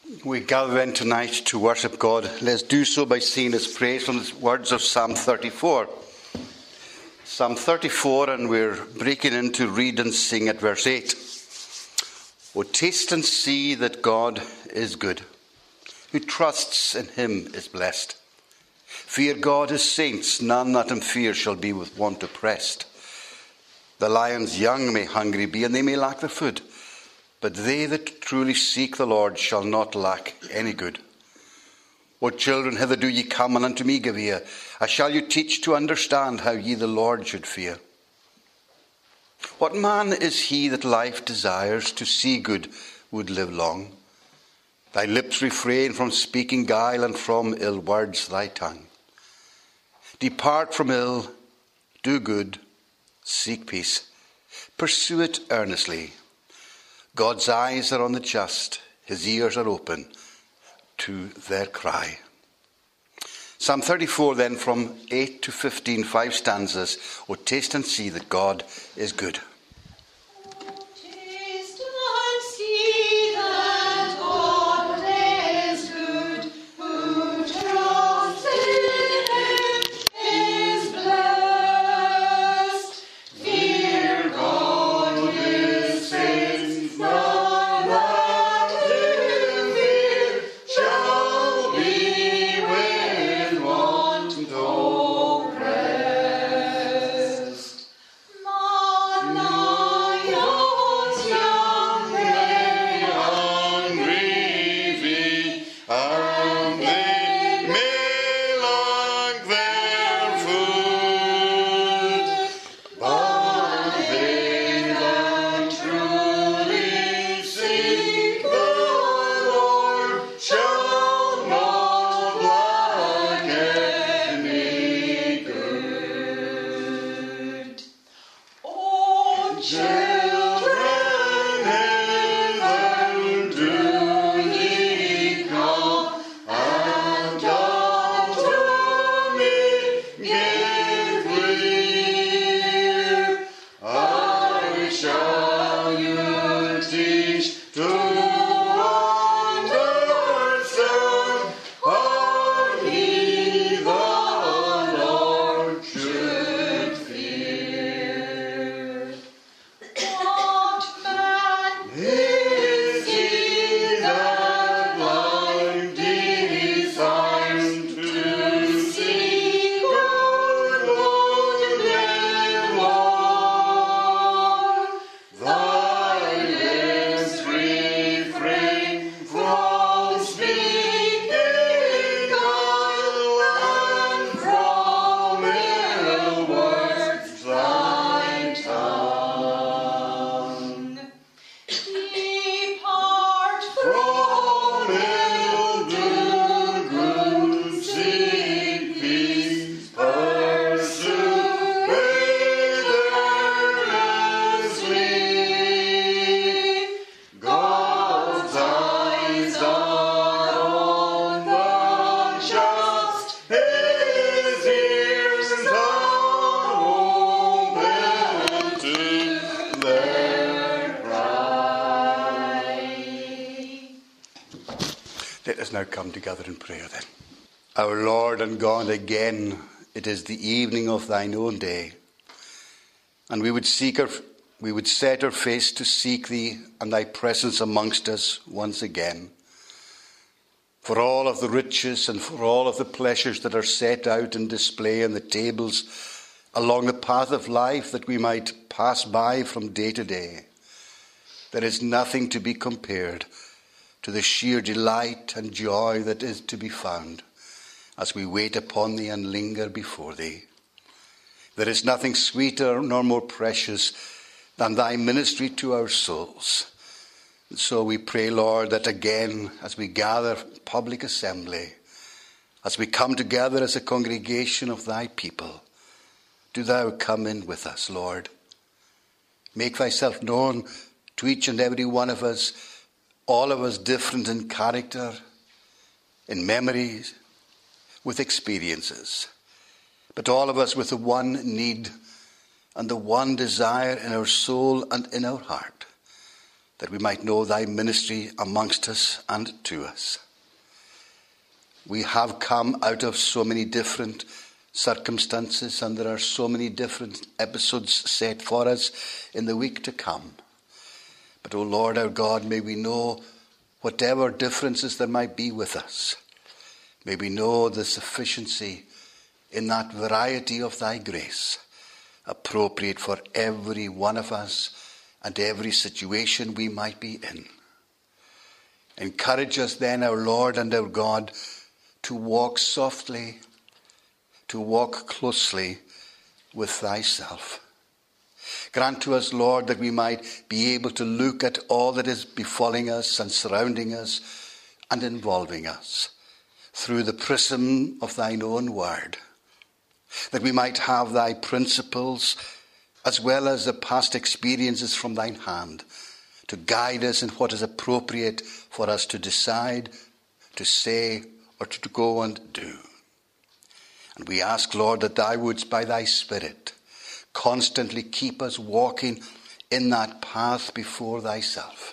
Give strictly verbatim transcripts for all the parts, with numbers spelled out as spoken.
We gather then tonight to worship God. Let's do so by singing His praise from the words of Psalm thirty-four. Psalm thirty-four, and we're breaking into read and sing at verse eight. O taste and see that God is good. Who trusts in Him is blessed. Fear God, His saints. None that Him fear shall be with want oppressed. The lions young may hungry be, and they may lack their food. But they that truly seek the Lord shall not lack any good. O children, hitherto ye come, and unto me give ear. I shall you teach to understand how ye the Lord should fear. What man is he that life desires, to see good would live long? Thy lips refrain from speaking guile, and from ill words thy tongue. Depart from ill, do good, seek peace, pursue it earnestly. God's eyes are on the just, His ears are open to their cry. Psalm thirty-four then, from eight to fifteen, five stanzas. O taste and see that God is good. Let us now come together in prayer then. Our Lord and God, again it is the evening of thine own day, and we would seek our, we would set our face to seek thee and thy presence amongst us once again. For all of the riches and for all of the pleasures that are set out in display on the tables along the path of life that we might pass by from day to day, there is nothing to be compared to the sheer delight and joy that is to be found as we wait upon thee and linger before thee. There is nothing sweeter nor more precious than thy ministry to our souls. And so we pray, Lord, that again, as we gather public assembly, as we come together as a congregation of thy people, do thou come in with us, Lord. Make thyself known to each and every one of us, all of us different in character, in memories, with experiences, but all of us with the one need and the one desire in our soul and in our heart, that we might know thy ministry amongst us and to us. We have come out of so many different circumstances, and there are so many different episodes set for us in the week to come. But, O Lord our God, may we know whatever differences there might be with us. May we know the sufficiency in that variety of thy grace, appropriate for every one of us and every situation we might be in. Encourage us then, our Lord and our God, to walk softly, to walk closely with thyself. Grant to us, Lord, that we might be able to look at all that is befalling us and surrounding us and involving us through the prism of thine own word, that we might have thy principles as well as the past experiences from thine hand to guide us in what is appropriate for us to decide, to say, or to go and do. And we ask, Lord, that thou wouldst by thy Spirit constantly keep us walking in that path before thyself.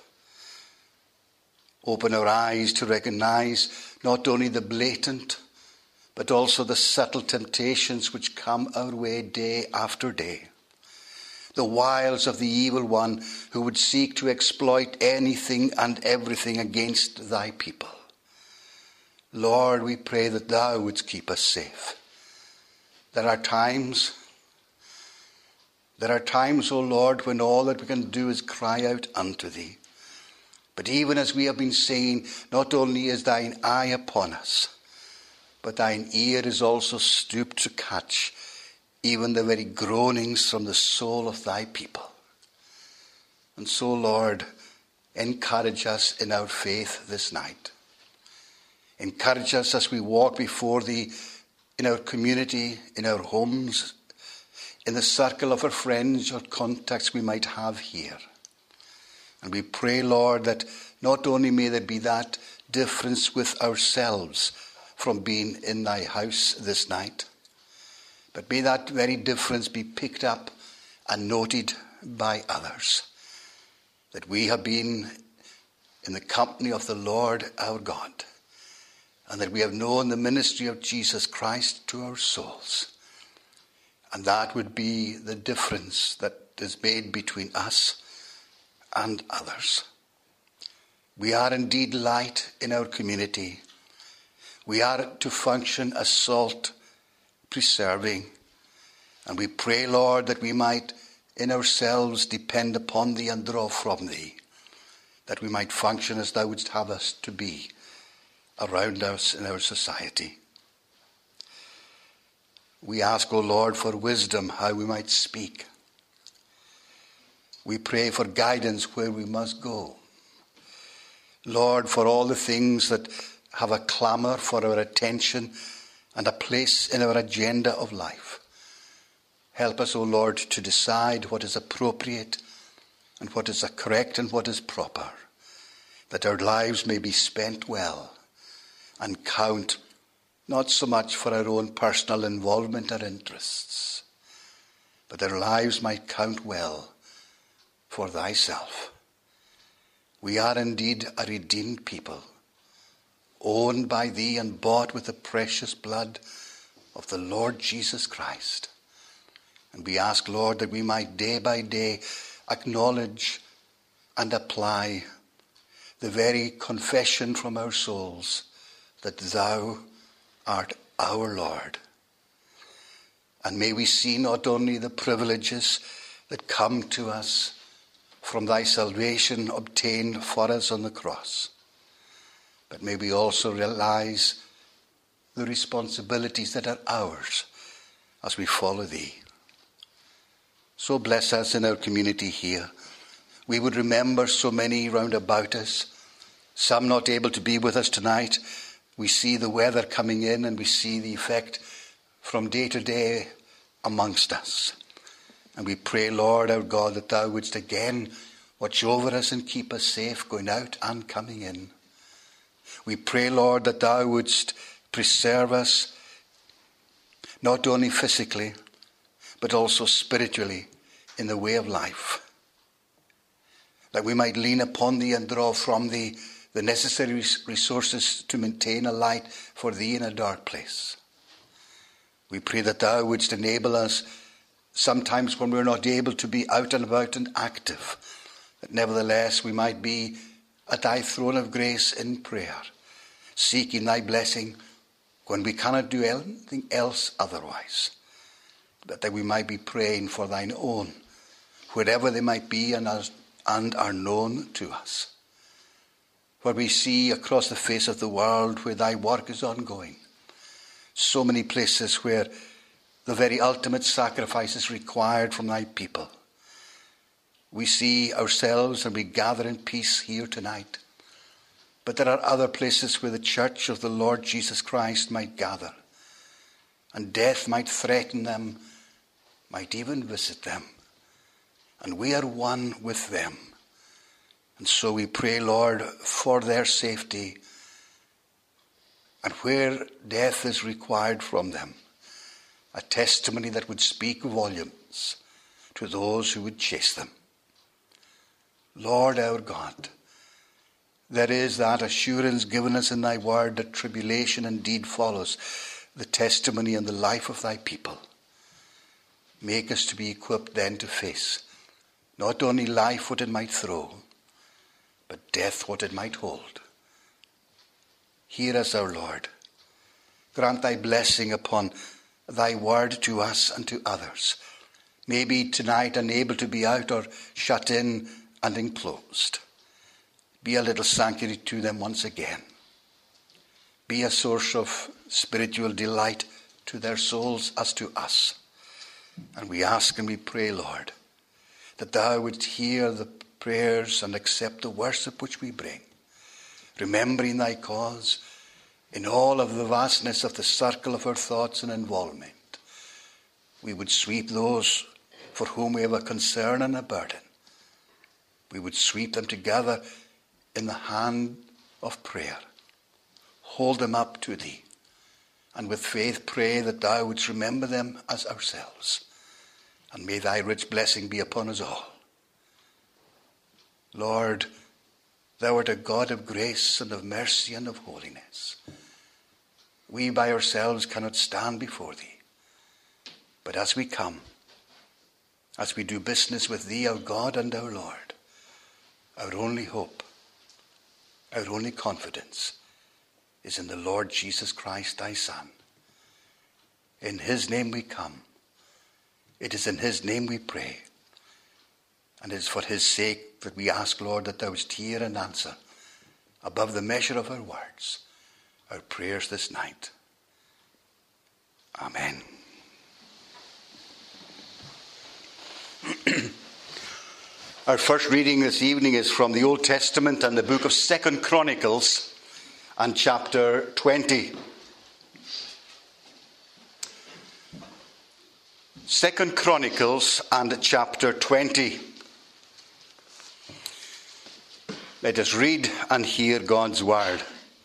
Open our eyes to recognize not only the blatant, but also the subtle temptations which come our way day after day. The wiles of the evil one who would seek to exploit anything and everything against thy people. Lord, we pray that thou wouldst keep us safe. There are times, there are times, O Lord, when all that we can do is cry out unto thee. But even as we have been saying, not only is thine eye upon us, but thine ear is also stooped to catch even the very groanings from the soul of thy people. And so, Lord, encourage us in our faith this night. Encourage us as we walk before thee in our community, in our homes, in the circle of our friends or contacts we might have here. And we pray, Lord, that not only may there be that difference with ourselves from being in thy house this night, but may that very difference be picked up and noted by others, that we have been in the company of the Lord our God, and that we have known the ministry of Jesus Christ to our souls. And that would be the difference that is made between us and others. We are indeed light in our community. We are to function as salt, preserving. And we pray, Lord, that we might in ourselves depend upon thee and draw from thee, that we might function as thou wouldst have us to be around us in our society. We ask, O Lord, for wisdom, how we might speak. We pray for guidance where we must go. Lord, for all the things that have a clamour for our attention and a place in our agenda of life. Help us, O Lord, to decide what is appropriate and what is correct and what is proper, that our lives may be spent well and count not so much for our own personal involvement or interests, but our lives might count well for thyself. We are indeed a redeemed people, owned by thee and bought with the precious blood of the Lord Jesus Christ. And we ask, Lord, that we might day by day acknowledge and apply the very confession from our souls that thou art our Lord. And may we see not only the privileges that come to us from thy salvation obtained for us on the cross, but may we also realize the responsibilities that are ours as we follow thee. So bless us in our community here. We would remember so many round about us, some not able to be with us tonight. We see the weather coming in and we see the effect from day to day amongst us. And we pray, Lord our God, that thou wouldst again watch over us and keep us safe going out and coming in. We pray, Lord, that thou wouldst preserve us not only physically, but also spiritually in the way of life. that we might lean upon thee and draw from thee the necessary resources to maintain a light for thee in a dark place. We pray that thou wouldst enable us sometimes when we're not able to be out and about and active, that nevertheless we might be at thy throne of grace in prayer, seeking thy blessing when we cannot do anything else otherwise, but that we might be praying for thine own, wherever they might be and, as, and are known to us. For we see across the face of the world where thy work is ongoing, so many places where the very ultimate sacrifice is required from thy people. We see ourselves and we gather in peace here tonight. But there are other places where the church of the Lord Jesus Christ might gather, and death might threaten them, might even visit them. And we are one with them. And so we pray, Lord, for their safety, and where death is required from them, a testimony that would speak volumes to those who would chase them. Lord our God, there is that assurance given us in thy word that tribulation indeed follows the testimony and the life of thy people. Make us to be equipped then to face not only life what it might throw, but death what it might hold. Hear us, our Lord. Grant thy blessing upon thy word to us and to others. Maybe tonight unable to be out or shut in and enclosed. Be a little sanctuary to them once again. Be a source of spiritual delight to their souls as to us. And we ask and we pray, Lord, that thou wouldst hear the prayers and accept the worship which we bring, remembering thy cause in all of the vastness of the circle of our thoughts and involvement. We would sweep those for whom we have a concern and a burden. We would sweep them together in the hand of prayer. Hold them up to thee, and with faith pray that thou wouldst remember them as ourselves. And may thy rich blessing be upon us all. Lord, thou art a God of grace and of mercy and of holiness. We by ourselves cannot stand before thee. But as we come, as we do business with thee, our God and our Lord, our only hope, our only confidence is in the Lord Jesus Christ, thy Son. In his name we come. It is in his name we pray. And it is for his sake that we ask, Lord, that thou wouldst hear and answer above the measure of our words, our prayers this night. Amen. Our first reading this evening is from the Old Testament and the book of Second Chronicles and chapter twenty. Second Chronicles and chapter twenty. Let us read and hear God's word.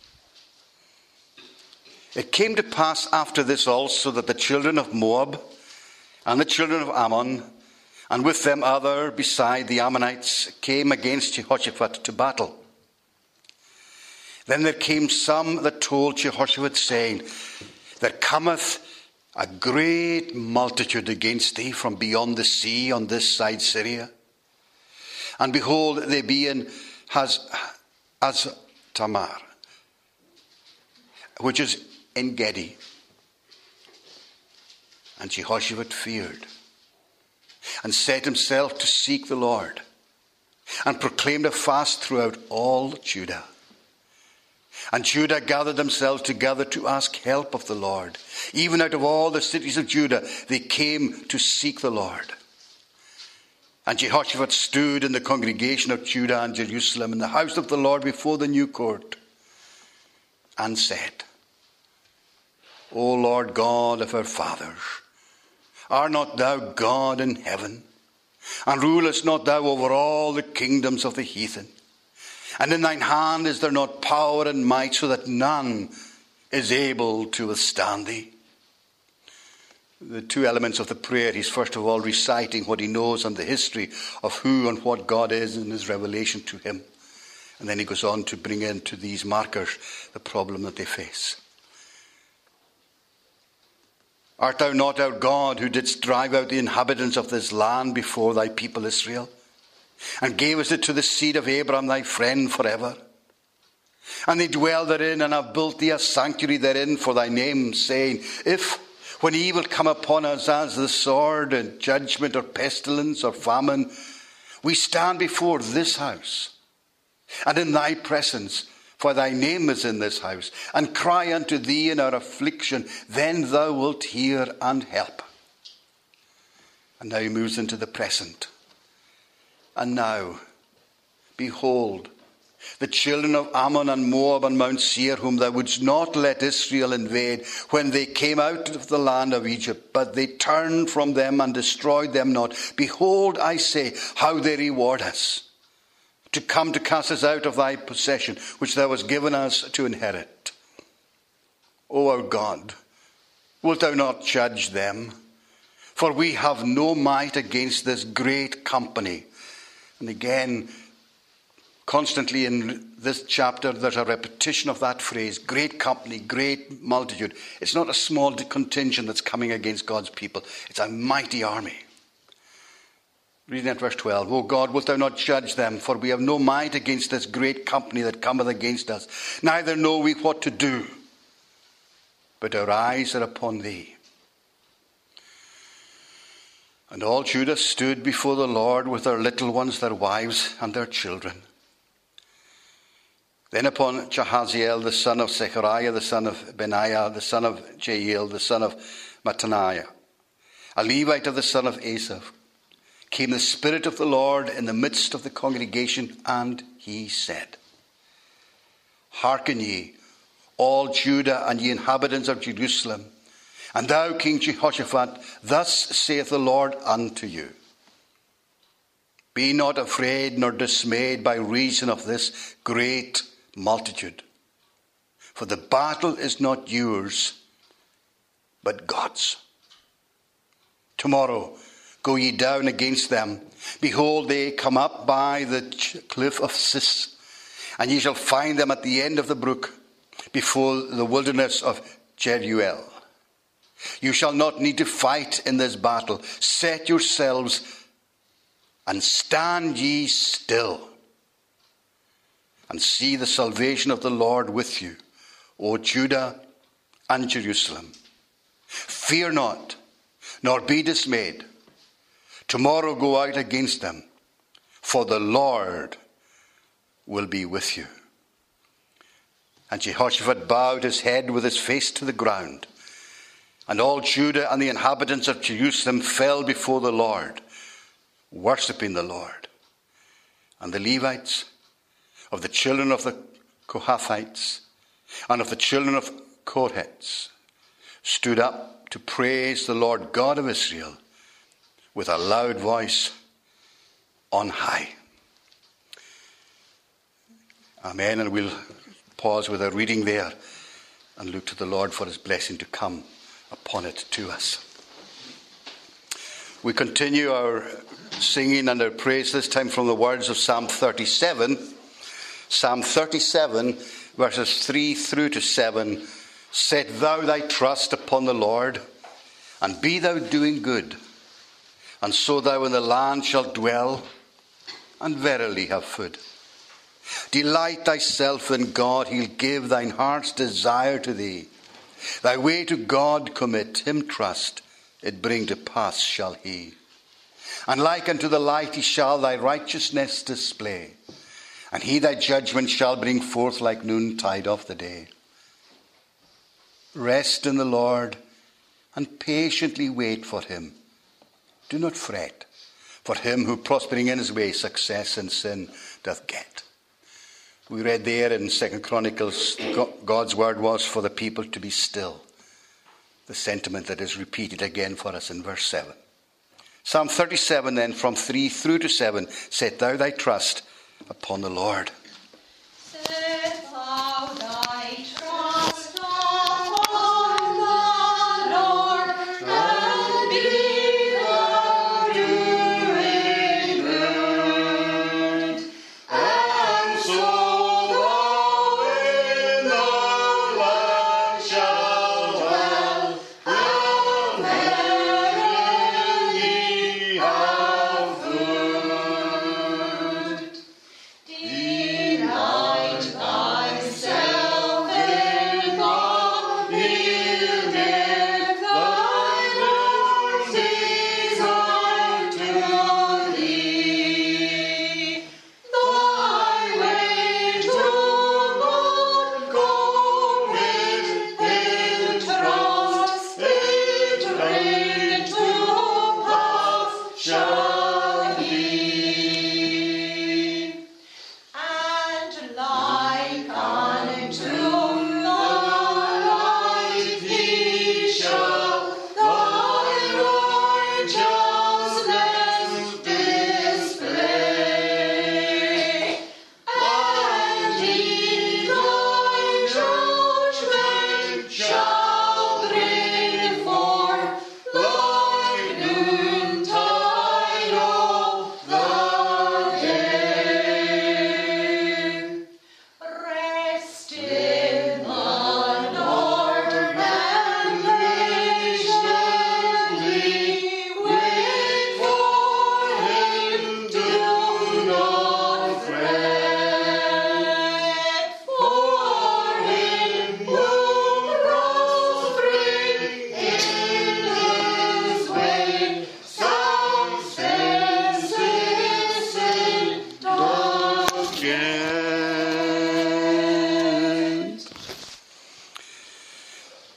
It came to pass after this also that the children of Moab and the children of Ammon, and with them other beside the Ammonites, came against Jehoshaphat to battle. Then there came some that told Jehoshaphat, saying, There cometh a great multitude against thee from beyond the sea on this side Syria. And behold, they be in Haz, Haz Tamar, which is in Gedi. And Jehoshaphat feared, and set himself to seek the Lord, and proclaimed a fast throughout all Judah. And Judah gathered themselves together to ask help of the Lord. Even out of all the cities of Judah, they came to seek the Lord. And Jehoshaphat stood in the congregation of Judah and Jerusalem in the house of the Lord before the new court, and said, O Lord God of our fathers, art not thou God in heaven? And rulest not thou over all the kingdoms of the heathen? And in thine hand is there not power and might, so that none is able to withstand thee? the two elements of the prayer. He's first of all reciting what he knows and the history of who and what God is in his revelation to him. And then he goes on to bring into these markers the problem that they face. Art thou not our God, who didst drive out the inhabitants of this land before thy people Israel, and gavest it to the seed of Abraham thy friend forever? And they dwell therein, and have built thee a sanctuary therein for thy name, saying, if, when evil come upon us as the sword, and judgment, or pestilence, or famine, we stand before this house, and in thy presence, for thy name is in this house, and cry unto thee in our affliction, then thou wilt hear and help. And now he moves into the present. And now, behold, the children of Ammon and Moab and Mount Seir, whom thou wouldst not let Israel invade, when they came out of the land of Egypt, but they turned from them and destroyed them not. Behold, I say, how they reward us, to come to cast us out of thy possession, which thou hast given us to inherit. O our God, wilt thou not judge them? For we have no might against this great company. And again, constantly in this chapter, there's a repetition of that phrase, great company, great multitude. It's not a small contingent that's coming against God's people. It's a mighty army. Reading at verse twelve, O God, wilt thou not judge them? For we have no might against this great company that cometh against us. Neither know we what to do, but our eyes are upon thee. And all Judah stood before the Lord with their little ones, their wives, and their children. Then upon Jahaziel, the son of Zechariah, the son of Benaiah, the son of Jael, the son of Mattaniah, a Levite of the son of Asaph, came the Spirit of the Lord in the midst of the congregation, and he said, Hearken ye, all Judah and ye inhabitants of Jerusalem, and thou, King Jehoshaphat, thus saith the Lord unto you, Be not afraid nor dismayed by reason of this great multitude, for the battle is not yours, but God's. Tomorrow go ye down against them. Behold, they come up by the cliff of Sis, and ye shall find them at the end of the brook, before the wilderness of Jeruel. You shall not need to fight in this battle. Set yourselves and stand ye still, and see the salvation of the Lord with you, O Judah and Jerusalem. Fear not, nor be dismayed. Tomorrow go out against them, for the Lord will be with you. And Jehoshaphat bowed his head with his face to the ground. And all Judah and the inhabitants of Jerusalem fell before the Lord, worshipping the Lord. And the Levites of the children of the Kohathites and of the children of Kohathites stood up to praise the Lord God of Israel with a loud voice on high. Amen. And we'll pause with our reading there and look to the Lord for his blessing to come upon it to us. We continue our singing and our praise, this time from the words of Psalm thirty-seven. Psalm thirty-seven, verses three through to seven. Set thou thy trust upon the Lord, and be thou doing good, and so thou in the land shalt dwell, and verily have food. Delight thyself in God, he'll give thine heart's desire to thee. Thy way to God commit, him trust, it bring to pass shall he. And like unto the light he shall thy righteousness display, and he thy judgment shall bring forth like noontide of the day. Rest in the Lord, and patiently wait for him. Do not fret, for him who prospering in his way success in sin doth get. We read there in Second Chronicles, God's word was for the people to be still. The sentiment that is repeated again for us in verse seven. Psalm thirty-seven then, from three through to seven. Set thou thy trust upon the Lord. Set thou thy trust upon the Lord.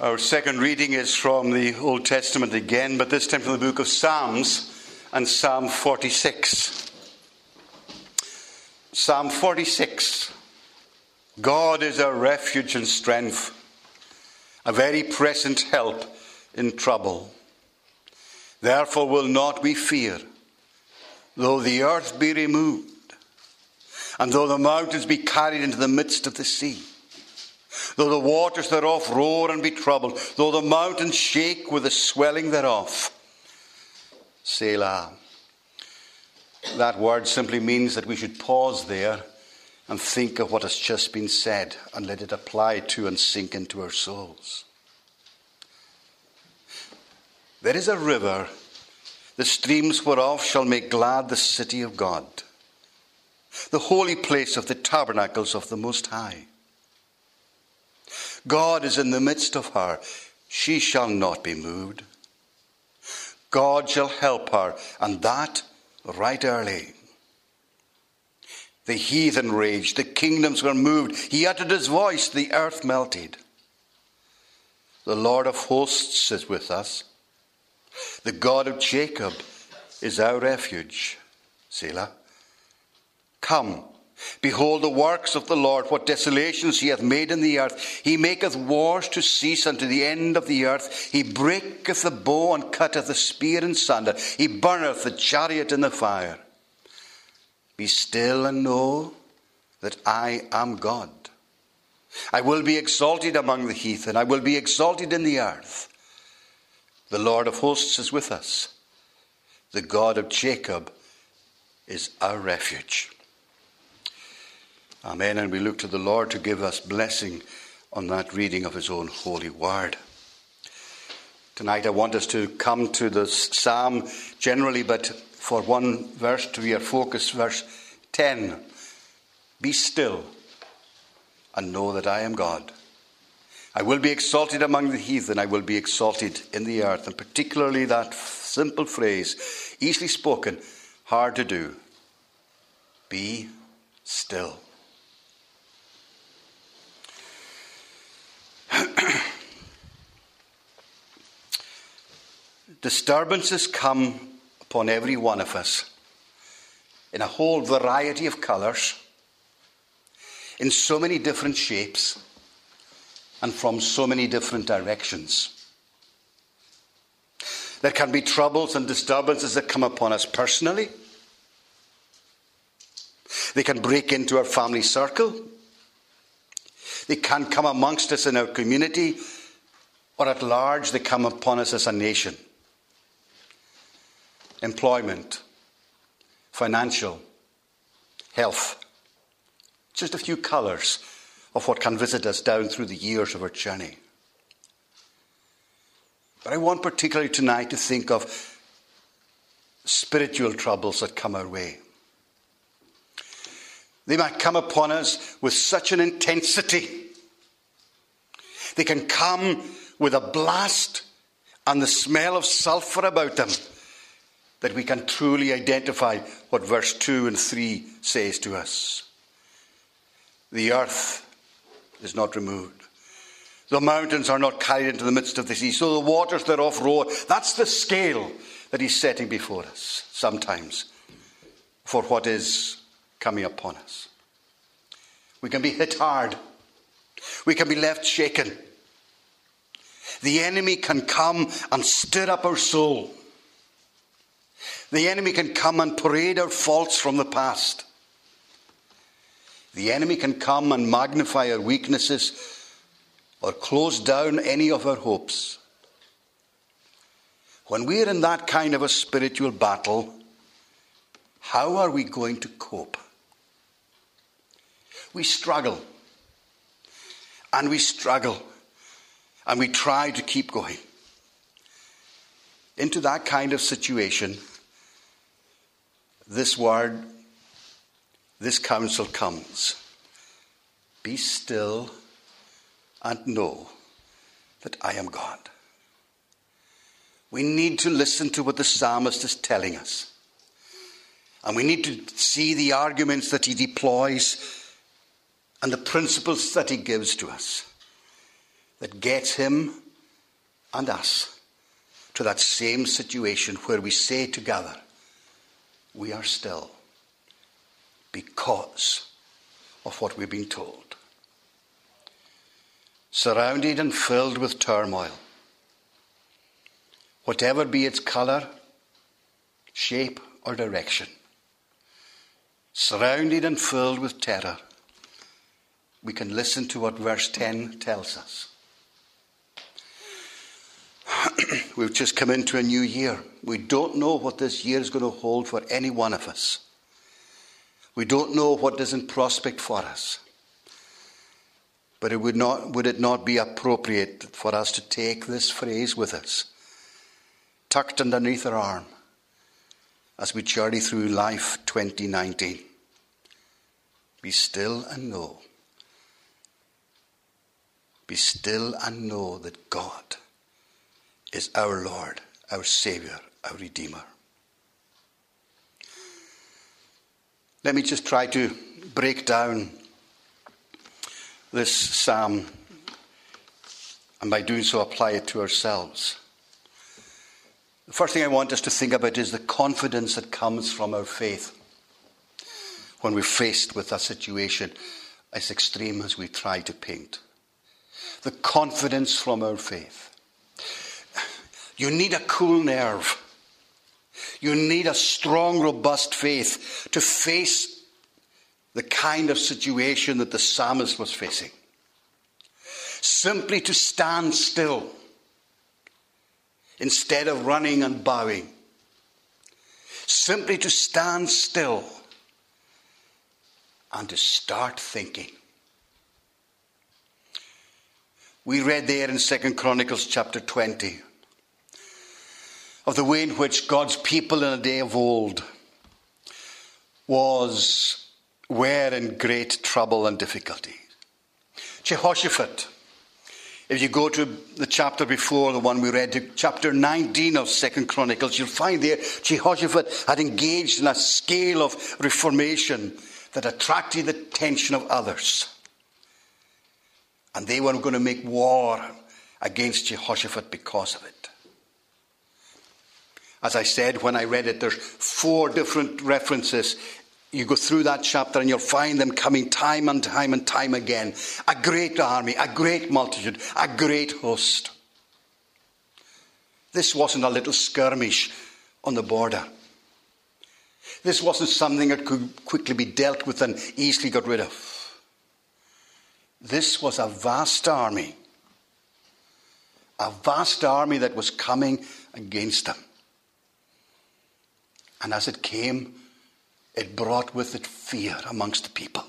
Our second reading is from the Old Testament again, but this time from the book of Psalms and Psalm forty-six. Psalm forty-six. God is our refuge and strength, a very present help in trouble. Therefore will not we fear, though the earth be removed, and though the mountains be carried into the midst of the sea, though the waters thereof roar and be troubled, though the mountains shake with the swelling thereof. Selah. That word simply means that we should pause there and think of what has just been said and let it apply to and sink into our souls. There is a river, the streams whereof shall make glad the city of God, the holy place of the tabernacles of the Most High. God is in the midst of her, she shall not be moved. God shall help her, and that right early. The heathen raged, the kingdoms were moved. He uttered his voice, the earth melted. The Lord of hosts is with us. The God of Jacob is our refuge. Selah. Come, behold the works of the Lord, what desolations he hath made in the earth. He maketh wars to cease unto the end of the earth. He breaketh the bow and cutteth the spear in sunder. He burneth the chariot in the fire. Be still and know that I am God. I will be exalted among the heathen. I will be exalted in the earth. The Lord of hosts is with us. The God of Jacob is our refuge. Amen. And we look to the Lord to give us blessing on that reading of his own holy word. Tonight I want us to come to the psalm generally, but for one verse to be our focus, verse ten. Be still and know that I am God. I will be exalted among the heathen. I will be exalted in the earth. And particularly that simple phrase, easily spoken, hard to do. Be still. Disturbances come upon every one of us in a whole variety of colours, in so many different shapes, and from so many different directions. There can be troubles and disturbances that come upon us personally. They can break into our family circle. They can come amongst us in our community, or at large they come upon us as a nation. Employment, financial, health. Just a few colours of what can visit us down through the years of our journey. But I want particularly tonight to think of spiritual troubles that come our way. They might come upon us with such an intensity. They can come with a blast and the smell of sulphur about them, that we can truly identify what verse two and three says to us. The earth is not removed. The mountains are not carried into the midst of the sea, so the waters thereof roar. That's the scale that he's setting before us sometimes for what is coming upon us. We can be hit hard. We can be left shaken. The enemy can come and stir up our soul. The enemy can come and parade our faults from the past. The enemy can come and magnify our weaknesses or close down any of our hopes. When we're in that kind of a spiritual battle, how are we going to cope? We struggle. And we struggle. And we try to keep going. Into that kind of situation, this word, this counsel comes. Be still and know that I am God. We need to listen to what the psalmist is telling us. And we need to see the arguments that he deploys and the principles that he gives to us that gets him and us to that same situation where we say together, we are still, because of what we've been told. Surrounded and filled with turmoil, whatever be its colour, shape or direction, surrounded and filled with terror, we can listen to what verse ten tells us. We've just come into a new year. We don't know what this year is going to hold for any one of us. We don't know what is in prospect for us. But it would not, would it not be appropriate for us to take this phrase with us, tucked underneath our arm, as we journey through life twenty nineteen? Be still and know. Be still and know that God is our Lord, our Saviour, our Redeemer. Let me just try to break down this psalm, and by doing so apply it to ourselves. The first thing I want us to think about is the confidence that comes from our faith when we're faced with a situation as extreme as we try to paint. The confidence from our faith. You need a cool nerve. You need a strong, robust faith to face the kind of situation that the psalmist was facing. Simply to stand still instead of running and bowing. Simply to stand still and to start thinking. We read there in Second Chronicles chapter twenty of the way in which God's people in a day of old was, were in great trouble and difficulty. Jehoshaphat, if you go to the chapter before the one we read, to chapter nineteen of Second Chronicles, you'll find there Jehoshaphat had engaged in a scale of reformation that attracted the attention of others. And they were going to make war against Jehoshaphat because of it. As I said when I read it, there's four different references. You go through that chapter and you'll find them coming time and time and time again. A great army, a great multitude, a great host. This wasn't a little skirmish on the border. This wasn't something that could quickly be dealt with and easily got rid of. This was a vast army. A vast army that was coming against them. And as it came, it brought with it fear amongst the people.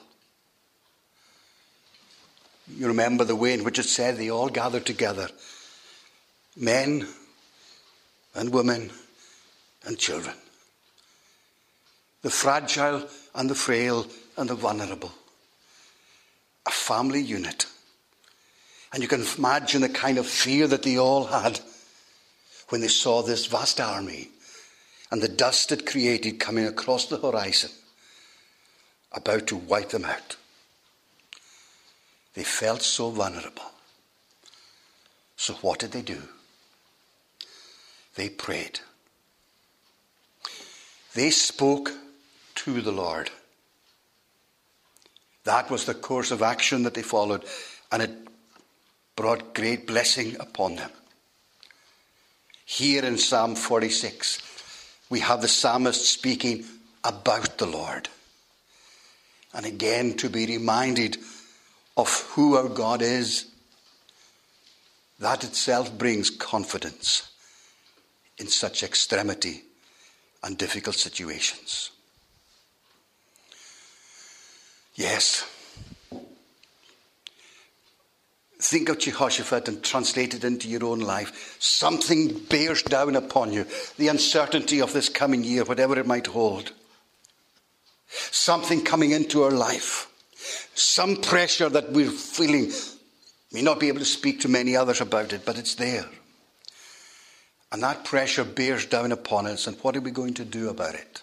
You remember the way in which it said they all gathered together. Men and women and children. The fragile and the frail and the vulnerable. A family unit. And you can imagine the kind of fear that they all had when they saw this vast army and the dust it created coming across the horizon, about to wipe them out. They felt so vulnerable. So what did they do? They prayed. They spoke to the Lord. That was the course of action that they followed, and it brought great blessing upon them. Here in Psalm forty-six, we have the psalmist speaking about the Lord. And again, to be reminded of who our God is, that itself brings confidence in such extremity and difficult situations. Yes. Think of Jehoshaphat and translate it into your own life. Something bears down upon you. The uncertainty of this coming year, whatever it might hold. Something coming into our life. Some pressure that we're feeling. May not be able to speak to many others about it, but it's there. And that pressure bears down upon us. And what are we going to do about it?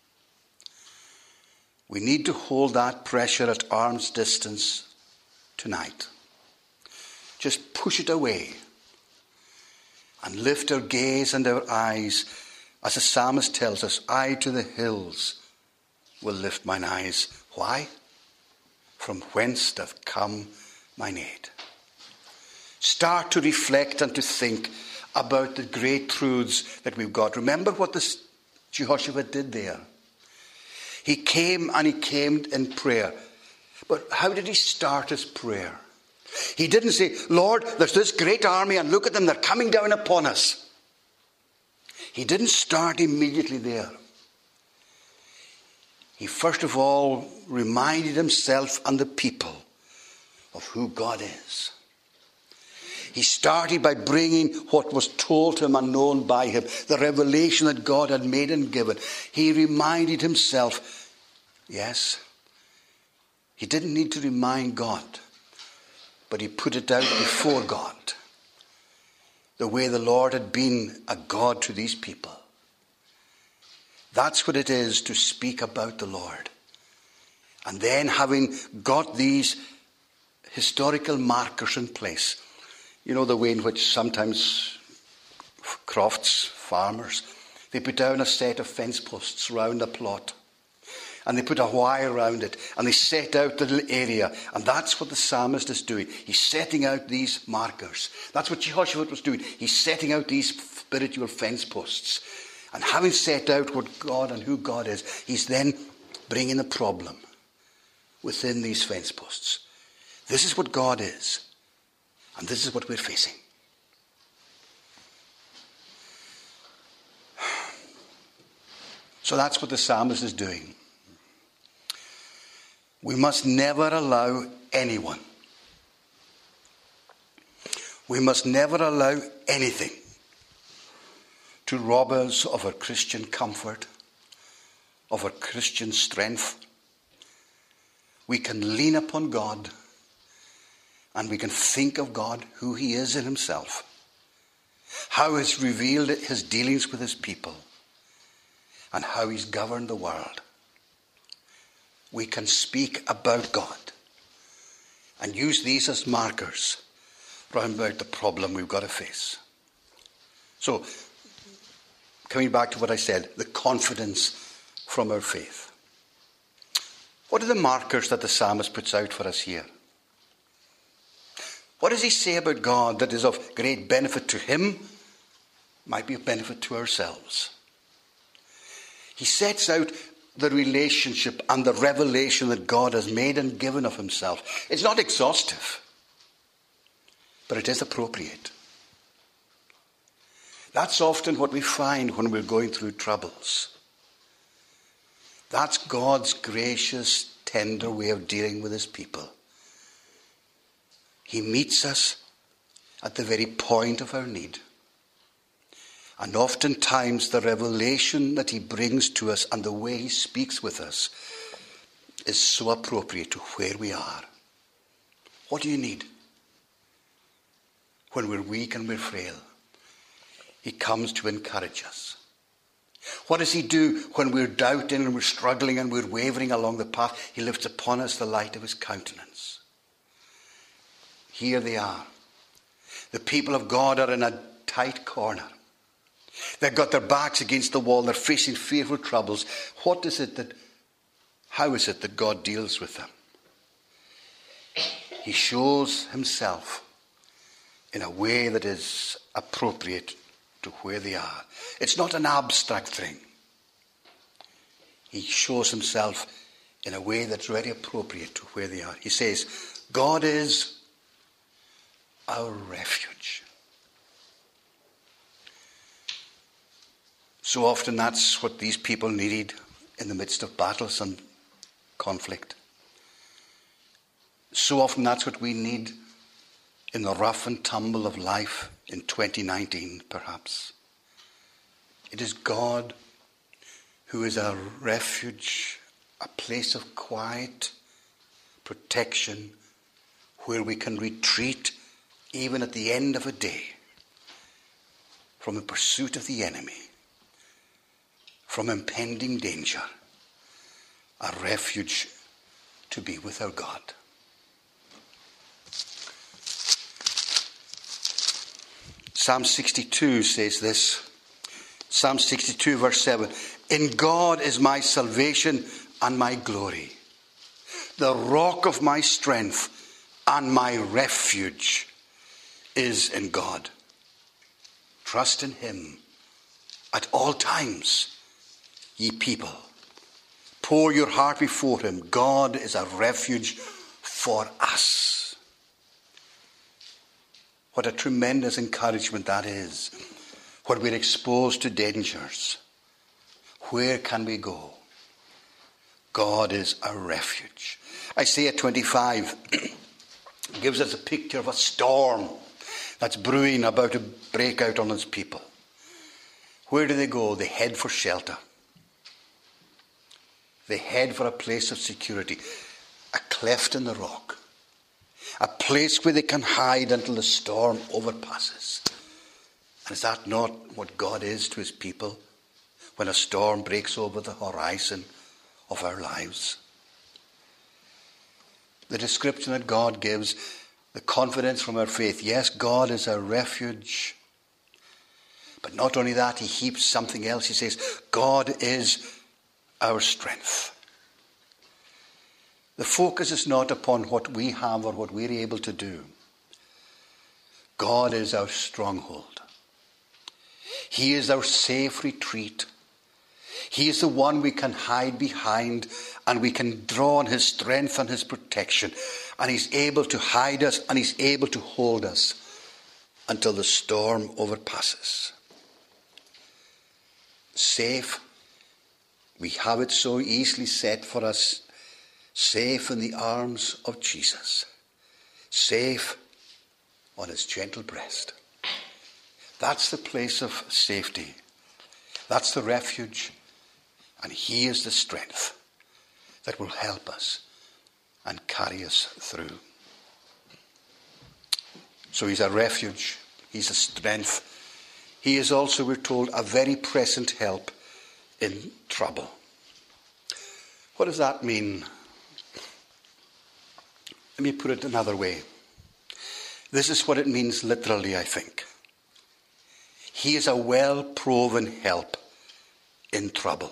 We need to hold that pressure at arm's distance tonight. Just push it away and lift our gaze and our eyes, as the psalmist tells us, I to the hills will lift mine eyes. Why? From whence doth come mine aid? Start to reflect and to think about the great truths that we've got. Remember what this Jehoshaphat did there. He came and he came in prayer. But how did he start his prayer? He didn't say, Lord, there's this great army and look at them, they're coming down upon us. He didn't start immediately there. He first of all reminded himself and the people of who God is. He started by bringing what was told to him and known by him, the revelation that God had made and given. He reminded himself, yes, he didn't need to remind God, but he put it out before God, the way the Lord had been a God to these people. That's what it is to speak about the Lord. And then having got these historical markers in place, you know, the way in which sometimes crofts, farmers, they put down a set of fence posts round a plot. And they put a wire around it. And they set out the little area. And that's what the psalmist is doing. He's setting out these markers. That's what Jehoshaphat was doing. He's setting out these spiritual fence posts. And having set out what God and who God is, he's then bringing a problem within these fence posts. This is what God is. And this is what we're facing. So that's what the psalmist is doing. We must never allow anyone, we must never allow anything to rob us of our Christian comfort, of our Christian strength. We can lean upon God and we can think of God, who he is in himself, how he's revealed his dealings with his people, and how he's governed the world. We can speak about God and use these as markers round about the problem we've got to face. So, coming back to what I said, the confidence from our faith. What are the markers that the psalmist puts out for us here? What does he say about God that is of great benefit to him, might be of benefit to ourselves? He sets out the relationship and the revelation that God has made and given of himself. It's not exhaustive, but it is appropriate. That's often what we find when we're going through troubles. That's God's gracious, tender way of dealing with his people. He meets us at the very point of our need. And oftentimes the revelation that he brings to us and the way he speaks with us is so appropriate to where we are. What do you need? When we're weak and we're frail, he comes to encourage us. What does he do when we're doubting and we're struggling and we're wavering along the path? He lifts upon us the light of his countenance. Here they are. The people of God are in a tight corner. They've got their backs against the wall. They're facing fearful troubles. What is it that, how is it that God deals with them? He shows himself in a way that is appropriate to where they are. It's not an abstract thing. He shows himself in a way that's very appropriate to where they are. He says, God is our refuge. So often that's what these people needed in the midst of battles and conflict. So often that's what we need in the rough and tumble of life in twenty nineteen, perhaps. It is God who is our refuge, a place of quiet protection where we can retreat even at the end of a day from the pursuit of the enemy, from impending danger, a refuge to be with our God. Psalm sixty-two says this. Psalm sixty-two verse seven. In God is my salvation and my glory, the rock of my strength and my refuge is in God. Trust in him at all times, ye people. Pour your heart before him. God is a refuge for us. What a tremendous encouragement that is. When we're exposed to dangers, where can we go? God is a refuge. Isaiah twenty-five gives us a picture of a storm that's brewing, about to break out on its people. Where do they go? They head for shelter. They head for a place of security, a cleft in the rock, a place where they can hide until the storm overpasses. And is that not what God is to his people when a storm breaks over the horizon of our lives? The description that God gives, the confidence from our faith. Yes, God is our refuge. But not only that, he heaps something else. He says, God is our strength. The focus is not upon what we have or what we're able to do. God is our stronghold. He is our safe retreat. He is the one we can hide behind, and we can draw on his strength and his protection. And he's able to hide us, and he's able to hold us until the storm overpasses. Safe. We have it so easily set for us. Safe in the arms of Jesus. Safe on his gentle breast. That's the place of safety. That's the refuge. And he is the strength that will help us and carry us through. So he's a refuge. He's a strength. He is also, we're told, a very present help in trouble. What does that mean? Let me put it another way. This is what it means literally, I think. He is a well-proven help in trouble.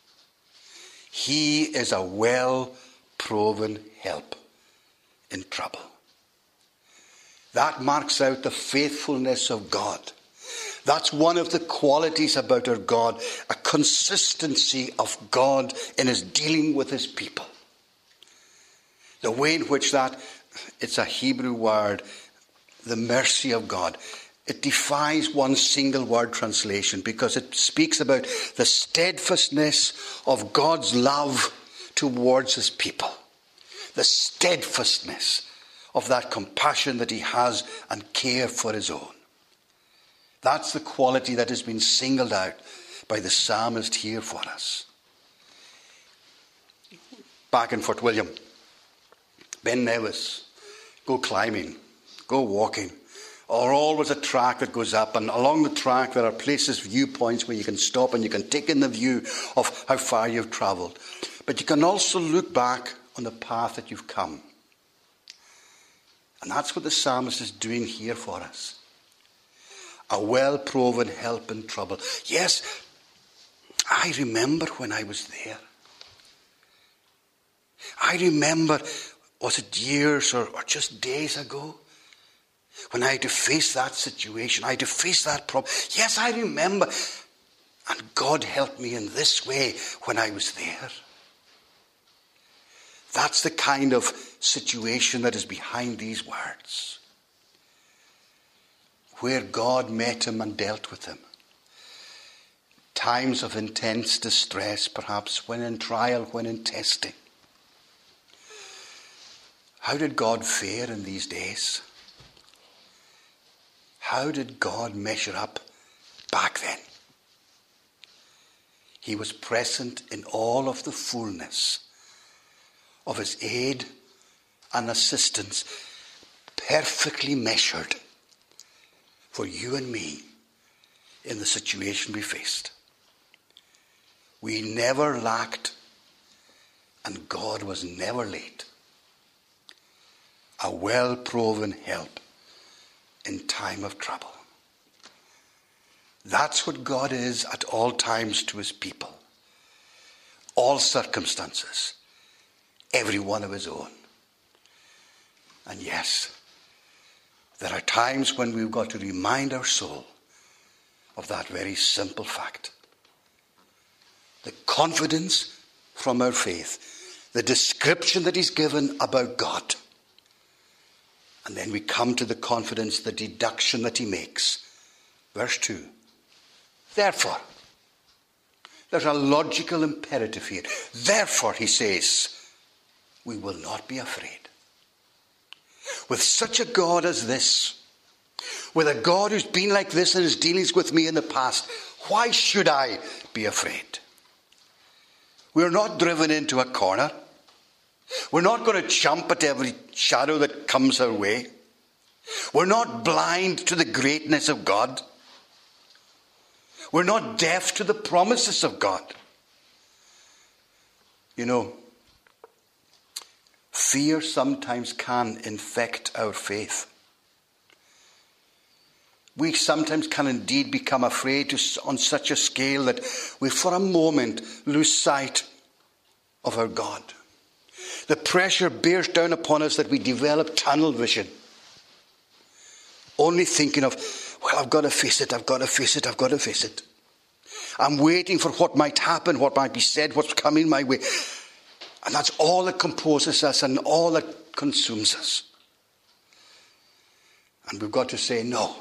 He is a well-proven help in trouble. That marks out the faithfulness of God. That's one of the qualities about our God, a consistency of God in his dealing with his people. The way in which that, it's a Hebrew word, the mercy of God. It defies one single word translation because it speaks about the steadfastness of God's love towards his people. The steadfastness of that compassion that he has and care for his own. That's the quality that has been singled out by the psalmist here for us. Back in Fort William, Ben Nevis, go climbing, go walking. Or always a track that goes up, and along the track there are places, viewpoints where you can stop and you can take in the view of how far you've travelled. But you can also look back on the path that you've come. And that's what the psalmist is doing here for us. A well-proven help in trouble. Yes, I remember when I was there. I remember, was it years or, or just days ago? When I had to face that situation, I had to face that problem. Yes, I remember. And God helped me in this way when I was there. That's the kind of situation that is behind these words. Where God met him and dealt with him. Times of intense distress, perhaps, when in trial, when in testing. How did God fare in these days? How did God measure up back then? He was present in all of the fullness of his aid and assistance, perfectly measured for you and me in the situation we faced. We never lacked, and God was never late. A well-proven help in time of trouble. That's what God is at all times to his people. All circumstances. Every one of his own. And yes, there are times when we've got to remind our soul of that very simple fact. The confidence from our faith. The description that he's given about God. And then we come to the confidence, the deduction that he makes. Verse two. Therefore, there's a logical imperative here. Therefore, he says, we will not be afraid. With such a God as this, with a God who's been like this in his dealings with me in the past, why should I be afraid? We're not driven into a corner. We're not going to jump at every shadow that comes our way. We're not blind to the greatness of God. We're not deaf to the promises of God. You know, fear sometimes can infect our faith. We sometimes can indeed become afraid to, on such a scale that we for a moment lose sight of our God. The pressure bears down upon us that we develop tunnel vision. Only thinking of, well, I've got to face it, I've got to face it, I've got to face it. I'm waiting for what might happen, what might be said, what's coming my way. And that's all that composes us and all that consumes us. And we've got to say no.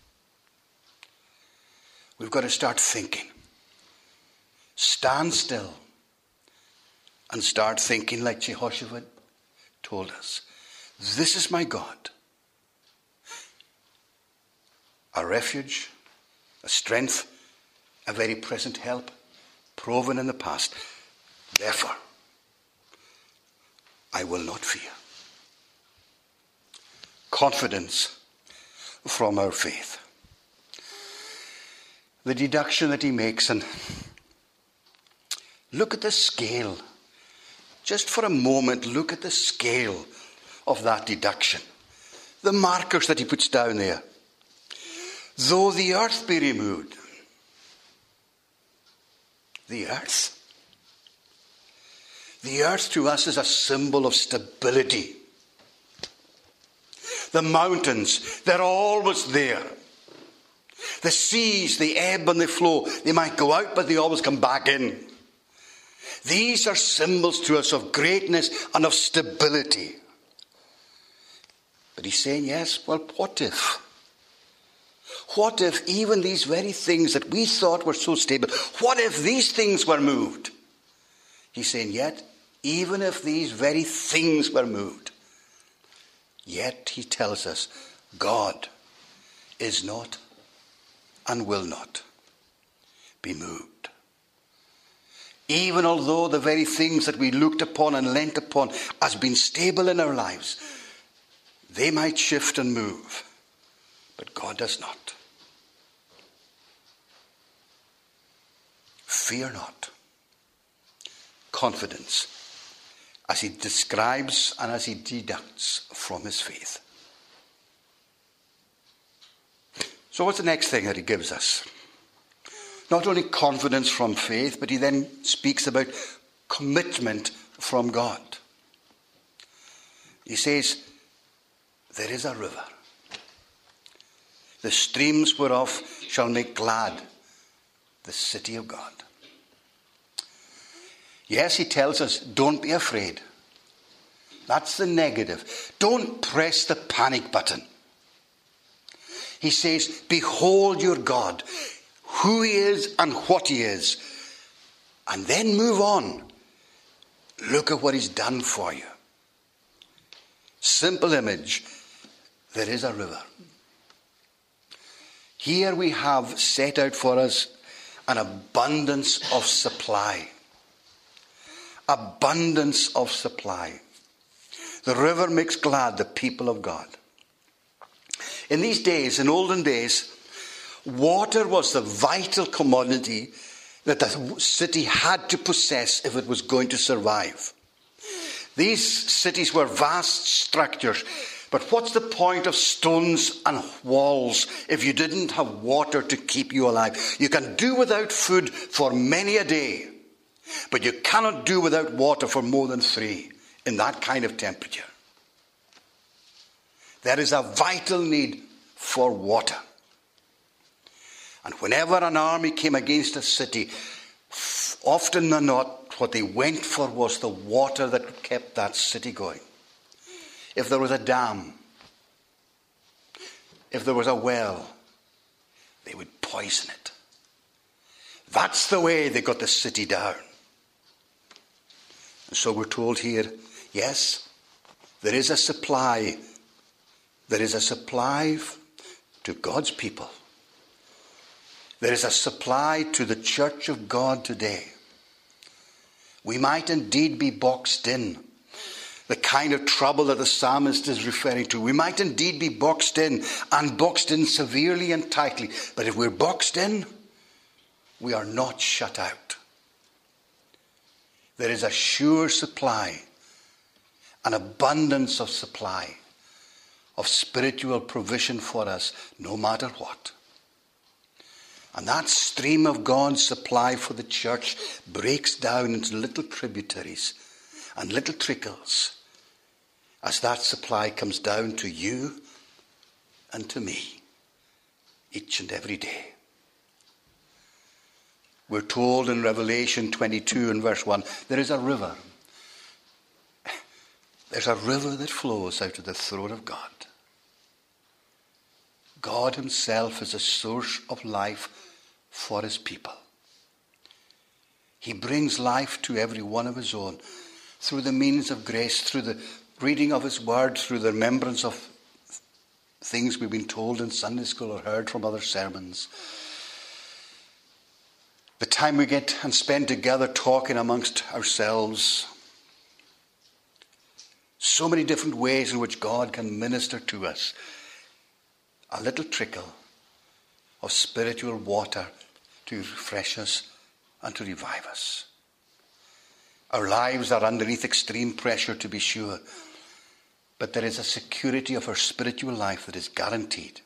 We've got to start thinking. Stand still and start thinking like Jehoshaphat told us. This is my God. A refuge, a strength, a very present help, proven in the past. Therefore, I will not fear. Confidence from our faith. The deduction that he makes, and look at the scale. Just for a moment, look at the scale of that deduction. The markers that he puts down there. Though the earth be removed. The earth. The earth to us is a symbol of stability. The mountains, they're always there. The seas, they ebb and they flow. They might go out, but they always come back in. These are symbols to us of greatness and of stability. But he's saying, yes, well, what if? What if even these very things that we thought were so stable, what if these things were moved? He's saying, yet, even if these very things were moved, yet, he tells us, God is not and will not be moved. Even although the very things that we looked upon and leant upon as being stable in our lives, they might shift and move, but God does not. Fear not. Confidence, as he describes and as he deducts from his faith. So what's the next thing that he gives us? Not only confidence from faith, but he then speaks about commitment from God. He says, there is a river, the streams whereof shall make glad the city of God. Yes, he tells us, don't be afraid. That's the negative. Don't press the panic button. He says, behold your God, who he is and what he is. And then move on. Look at what he's done for you. Simple image. There is a river. Here we have set out for us an abundance of supply. Abundance of supply. The river makes glad the people of God. In these days, in olden days, water was the vital commodity that the city had to possess if it was going to survive. These cities were vast structures, But what's the point of stones and walls if you didn't have water to keep you alive? You can do without food for many a day, but you cannot do without water for more than three in that kind of temperature. There is a vital need for water. And whenever an army came against a city, often than not, what they went for was the water that kept that city going. If there was a dam, if there was a well, they would poison it. That's the way they got the city down. And so we're told here, yes, there is a supply. There is a supply to God's people. There is a supply to the church of God today. We might indeed be boxed in. The kind of trouble that the psalmist is referring to. We might indeed be boxed in, and boxed in severely and tightly. But if we're boxed in, we are not shut out. There is a sure supply, an abundance of supply, of spiritual provision for us, no matter what. And that stream of God's supply for the church breaks down into little tributaries and little trickles as that supply comes down to you and to me each and every day. We're told in Revelation twenty-two and verse one, there is a river. There's a river that flows out of the throne of God. God himself is a source of life for his people. He brings life to every one of his own through the means of grace, through the reading of his word, through the remembrance of things we've been told in Sunday school or heard from other sermons. The time we get and spend together talking amongst ourselves. So many different ways in which God can minister to us. A little trickle of spiritual water to refresh us and to revive us. Our lives are underneath extreme pressure, to be sure, but there is a security of our spiritual life that is guaranteed.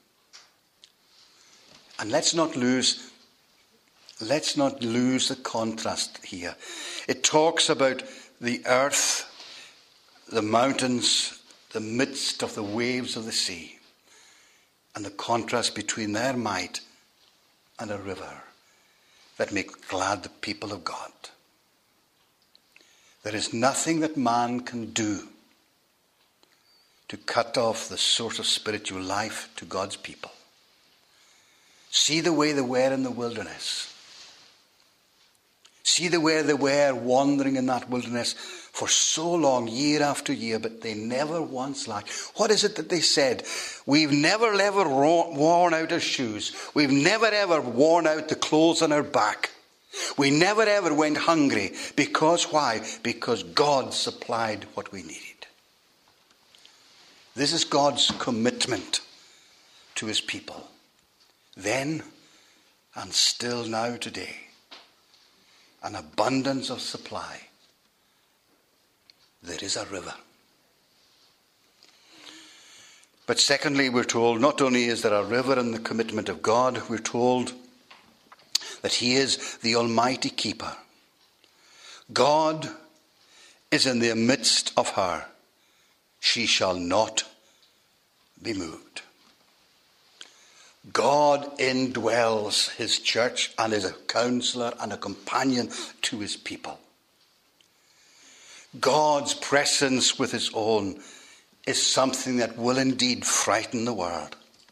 And let's not lose, let's not lose the contrast here. It talks about the earth, the mountains, the midst of the waves of the sea, and the contrast between their might and a river that make glad the people of God. There is nothing that man can do to cut off the source of spiritual life to God's people. See the way they were in the wilderness. See the way they were wandering in that wilderness for so long, year after year, but they never once lacked. What is it that they said? We've never ever worn out our shoes. We've never ever worn out the clothes on our back. We never ever went hungry. Because why? Because God supplied what we needed. This is God's commitment to his people. Then and still now today. An abundance of supply. There is a river. But secondly, we're told not only is there a river in the commitment of God, we're told that he is the Almighty Keeper. God is in the midst of her. She shall not be moved. God indwells his church and is a counselor and a companion to his people. God's presence with his own is something that will indeed frighten the world.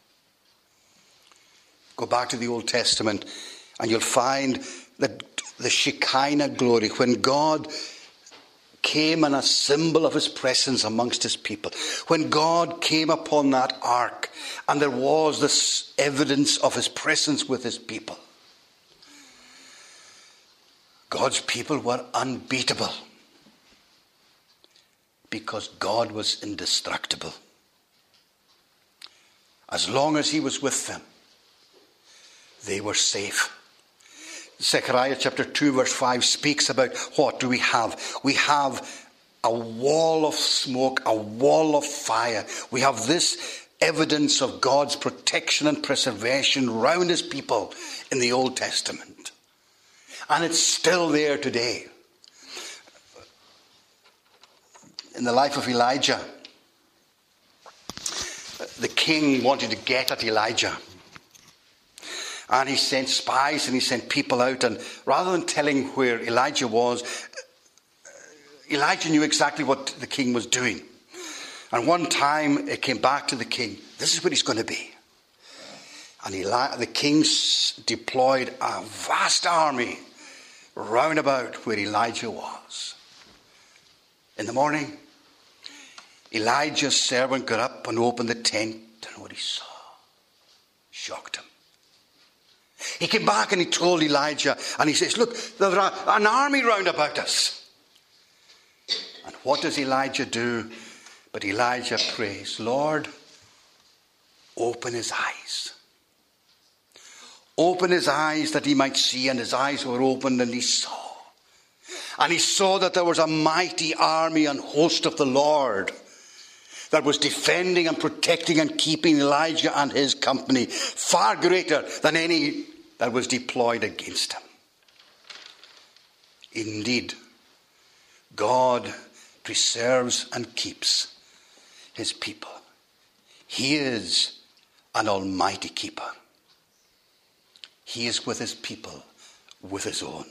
Go back to the Old Testament and you'll find that the Shekinah glory, when God came in a symbol of his presence amongst his people, when God came upon that ark and there was this evidence of his presence with his people, God's people were unbeatable because God was indestructible. As long as he was with them, they were safe. Zechariah chapter two verse five speaks about what do we have? We have a wall of smoke, a wall of fire. We have this evidence of God's protection and preservation round his people in the Old Testament. And it's still there today. In the life of Elijah, the king wanted to get at Elijah. And he sent spies and he sent people out. And rather than telling where Elijah was, Elijah knew exactly what the king was doing. And one time it came back to the king. This is where he's going to be. And Eli- the king deployed a vast army round about where Elijah was. In the morning, Elijah's servant got up and opened the tent, and what he saw shocked him. He came back and he told Elijah, and he says, look, there's an army round about us. And what does Elijah do? But Elijah prays, Lord, open his eyes. Open his eyes that he might see. And his eyes were opened and he saw. And he saw that there was a mighty army and host of the Lord that was defending and protecting and keeping Elijah and his company, far greater than any that was deployed against him. Indeed, God preserves and keeps his people. He is an almighty keeper. He is with his people, with his own.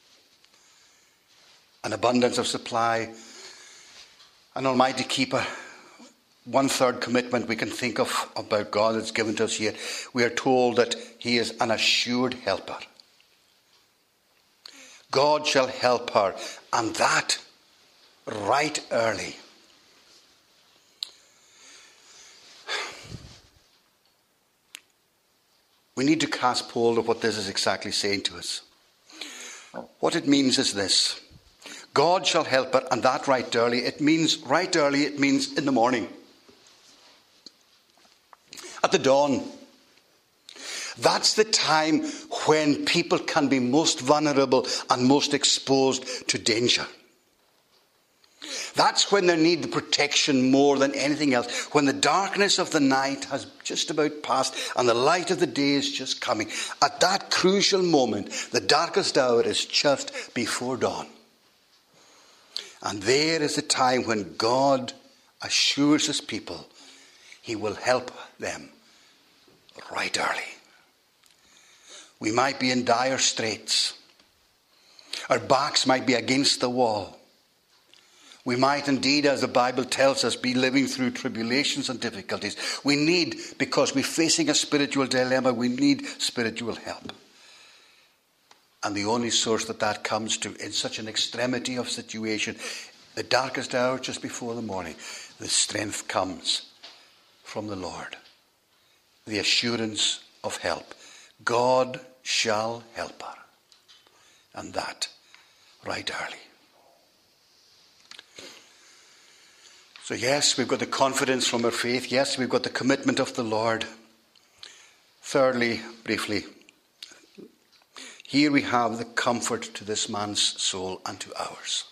An abundance of supply, an almighty keeper. One third commitment we can think of about God that's given to us here. We are told that he is an assured helper. God shall help her, and that right early. We need to grasp hold of what this is exactly saying to us. What it means is this. God shall help her, and that right early. It means right early, it means in the morning. At the dawn. That's the time when people can be most vulnerable and most exposed to danger. That's when they need the protection more than anything else. When the darkness of the night has just about passed and the light of the day is just coming. At that crucial moment, the darkest hour is just before dawn. And there is the time when God assures his people he will help them right early. We might be in dire straits. Our backs might be against the wall. We might indeed, as the Bible tells us, be living through tribulations and difficulties. We need, because we're facing a spiritual dilemma, we need spiritual help. And the only source that that comes to in such an extremity of situation, the darkest hour just before the morning, the strength comes from the Lord. The assurance of help. God shall help her. And that right early. So yes, we've got the confidence from our faith. Yes, we've got the commitment of the Lord. Thirdly, briefly, here we have the comfort to this man's soul and to ours.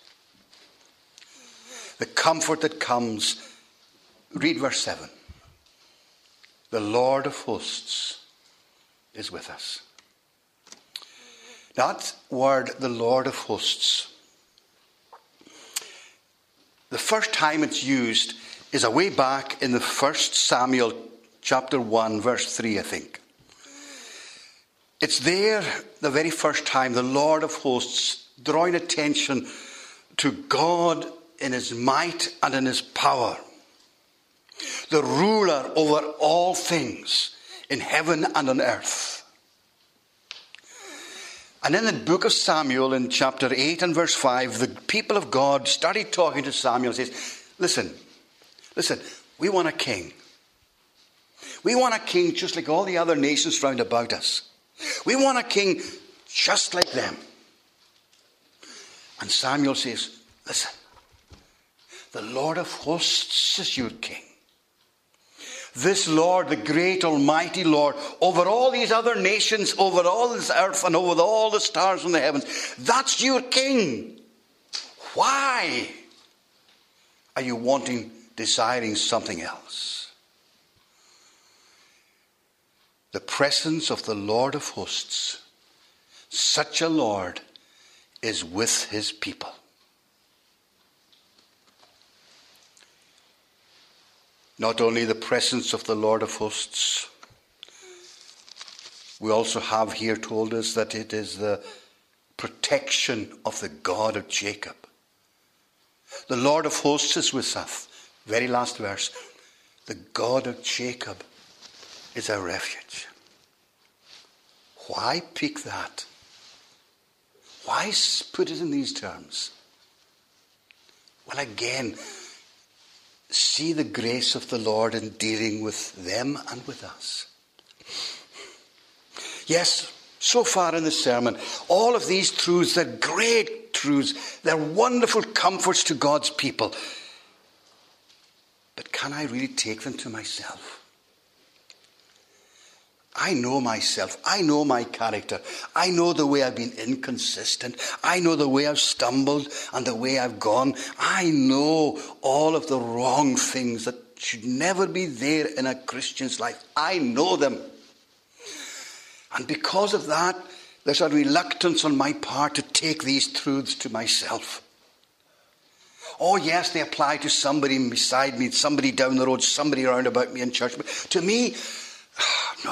The comfort that comes, read verse seven. The Lord of hosts is with us. That word, the Lord of hosts, the first time it's used is a way back in the First Samuel chapter one, verse three, I think. It's there the very first time, the Lord of hosts, drawing attention to God in his might and in his power. The ruler over all things in heaven and on earth. And in the book of Samuel, in chapter eight and verse five, the people of God started talking to Samuel and says, listen, listen, we want a king. We want a king just like all the other nations round about us. We want a king just like them. And Samuel says, listen, the Lord of hosts is your king. This Lord, the great almighty Lord, over all these other nations, over all this earth and over all the stars in the heavens, that's your king. Why? Are you wanting, desiring something else? The presence of the Lord of hosts, such a Lord, is with his people. Not only the presence of the Lord of hosts, we also have here told us that it is the protection of the God of Jacob. The Lord of hosts is with us. Very last verse. The God of Jacob is our refuge. Why pick that? Why put it in these terms? Well, again, see the grace of the Lord in dealing with them and with us. Yes, so far in the sermon, all of these truths, they're great truths. They're wonderful comforts to God's people. But can I really take them to myself? I know myself. I know my character. I know the way I've been inconsistent. I know the way I've stumbled and the way I've gone. I know all of the wrong things that should never be there in a Christian's life. I know them. And because of that, there's a reluctance on my part to take these truths to myself. Oh yes, they apply to somebody beside me, somebody down the road, somebody around about me in church. But to me, no.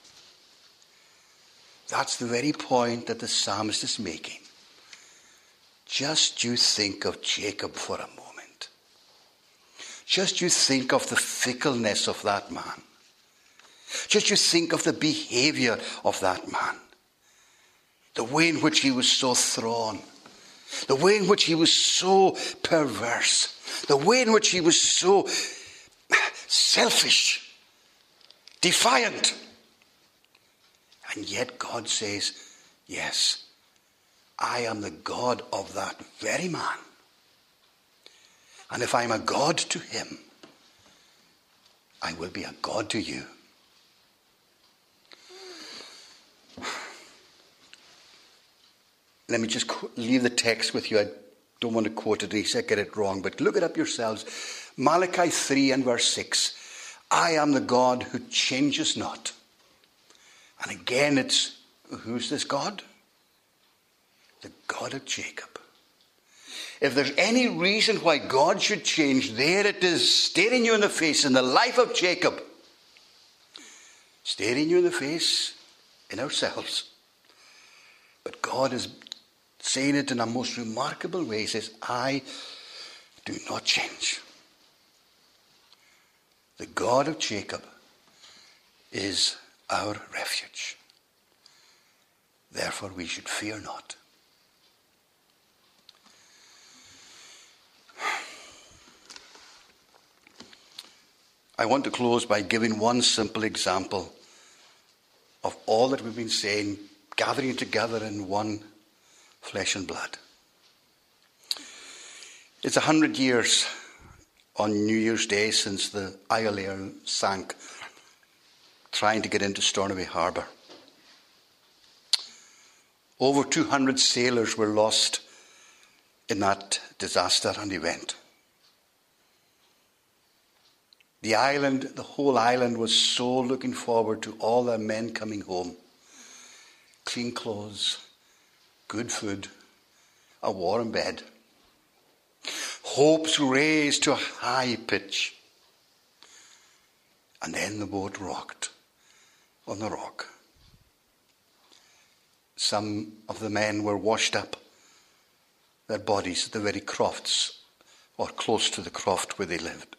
That's the very point that the psalmist is making. Just you think of Jacob for a moment. Just you think of the fickleness of that man. Just you think of the behavior of that man. The way in which he was so thrown. The way in which he was so perverse. The way in which he was so selfish. Defiant. And yet God says, yes, I am the God of that very man. And if I'm a God to him, I will be a God to you. Let me just leave the text with you. I don't want to quote it, I get it wrong, but look it up yourselves. Malachi three and verse six. I am the God who changes not. And again it's, who's this God? The God of Jacob. If there's any reason why God should change, there it is, staring you in the face in the life of Jacob. Staring you in the face in ourselves. But God is saying it in a most remarkable way. He says, I do not change. The God of Jacob is our refuge. Therefore we should fear not. I want to close by giving one simple example of all that we've been saying, gathering together in one flesh and blood. It's a hundred years on New Year's Day since the Isle Air sank, trying to get into Stornoway Harbour. Over two hundred sailors were lost in that disaster and event. The island, the whole island was so looking forward to all their men coming home. Clean clothes, good food, a warm bed. Hopes raised to a high pitch. And then the boat rocked on the rock. Some of the men were washed up, their bodies at the very crofts or close to the croft where they lived.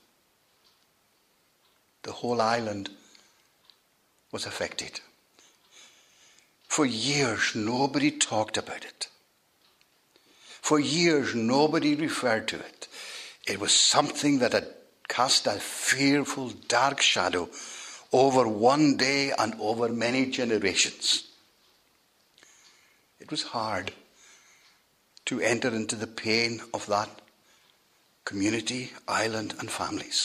The whole island was affected. For years, nobody talked about it. For years, nobody referred to it. It was something that had cast a fearful, dark shadow over one day and over many generations. It was hard to enter into the pain of that community, island, and families.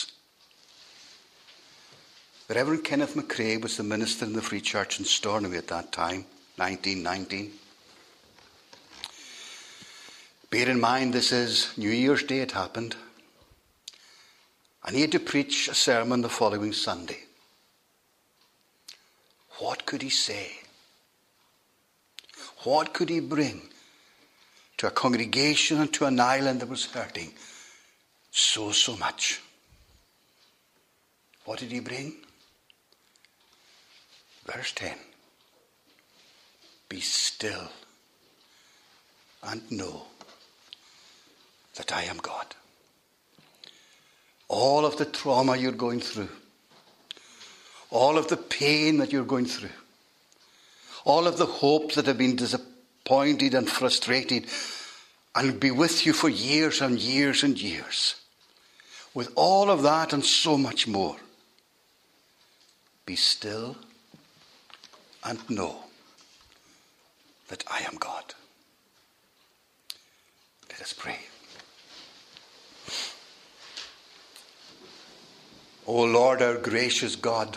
The Reverend Kenneth McRae was the minister in the Free Church in Stornoway at that time, nineteen nineteen. Bear in mind, this is New Year's Day it happened. and he had to preach a sermon the following Sunday. What could he say? What could he bring to a congregation and to an island that was hurting so, so much? What did he bring? Verse ten. Be still and know that I am God. All of the trauma you're going through, all of the pain that you're going through, all of the hopes that have been disappointed and frustrated and will be with you for years and years and years, with all of that and so much more, be still and know that I am God. Let us pray. O Lord, our gracious God,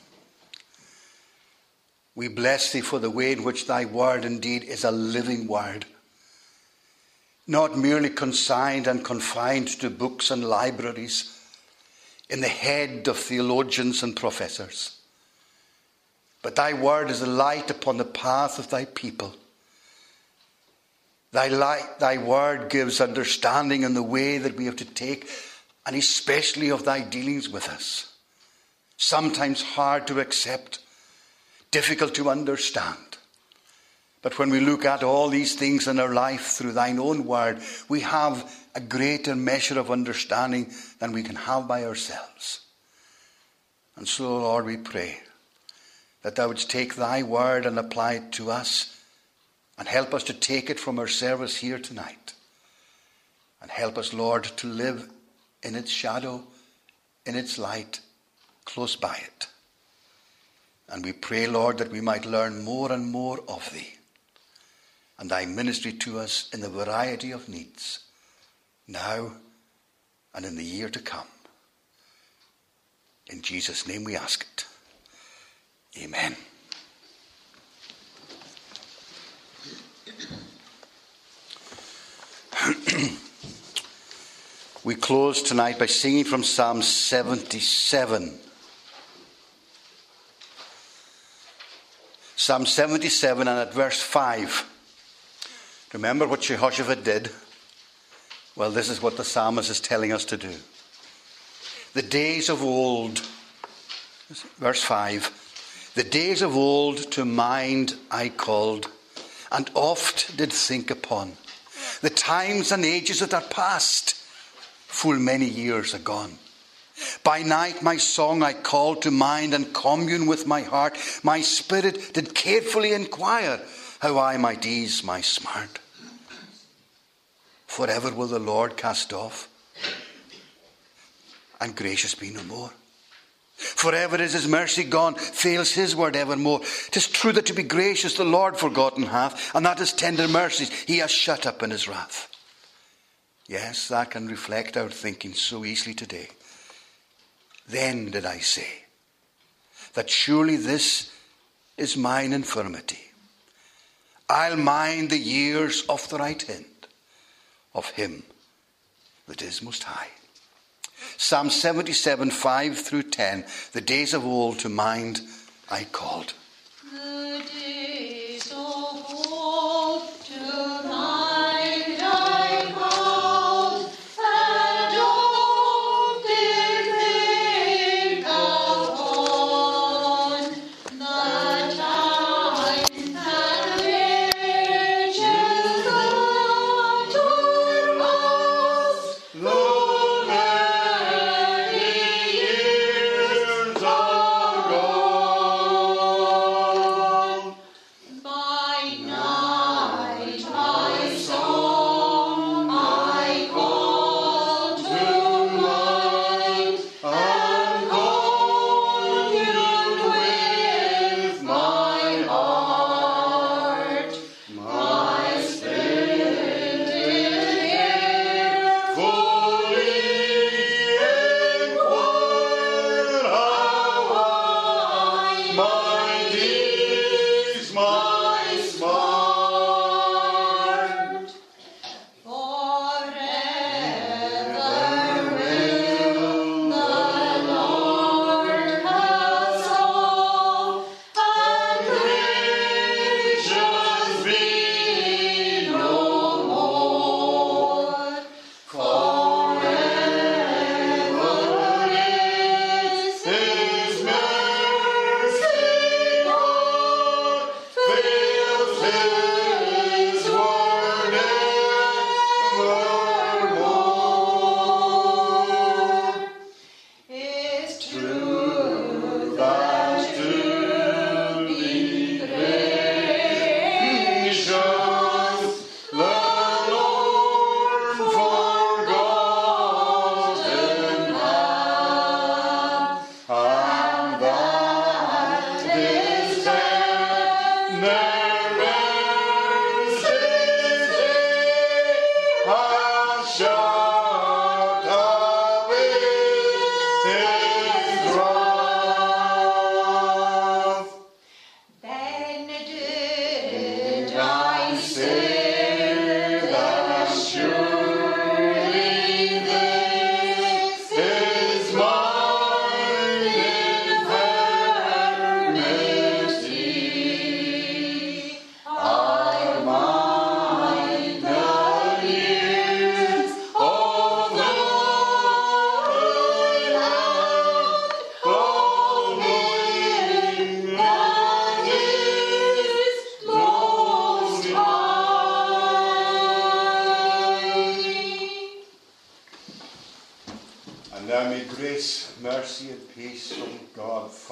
we bless thee for the way in which thy word indeed is a living word, not merely consigned and confined to books and libraries in the head of theologians and professors. But thy word is a light upon the path of thy people. Thy light, thy word gives understanding in the way that we have to take, and especially of thy dealings with us. Sometimes hard to accept, difficult to understand. But when we look at all these things in our life through thine own word, we have a greater measure of understanding than we can have by ourselves. And so, Lord, we pray that thou wouldst take thy word and apply it to us, and help us to take it from our service here tonight. And help us, Lord, to live in its shadow, in its light, close by it. And we pray, Lord, that we might learn more and more of thee and thy ministry to us in the variety of needs, now and in the year to come. In Jesus' name we ask it. Amen. We close tonight by singing from Psalm seventy-seven. Psalm seventy-seven, and at verse five. Remember what Jehoshaphat did? Well, this is what the psalmist is telling us to do. The days of old, verse five, the days of old to mind I called, and oft did think upon the times and ages that are past, full many years agone. By night my song I called to mind, and commune with my heart. My spirit did carefully inquire how I might ease my smart. Forever will the Lord cast off, and gracious be no more. Forever is his mercy gone, fails his word evermore. 'Tis true that to be gracious the Lord forgotten hath, and that his tender mercies he has shut up in his wrath. Yes, that can reflect our thinking so easily today. Then did I say that surely this is mine infirmity. I'll mind the years of the right hand of him that is most high. Psalm seventy-seven, five through ten. The days of old to mind I called. The days of old to mind I called, and oft did think upon the times and ages that are past. Though many years are gone, And now may grace, mercy, and peace from God,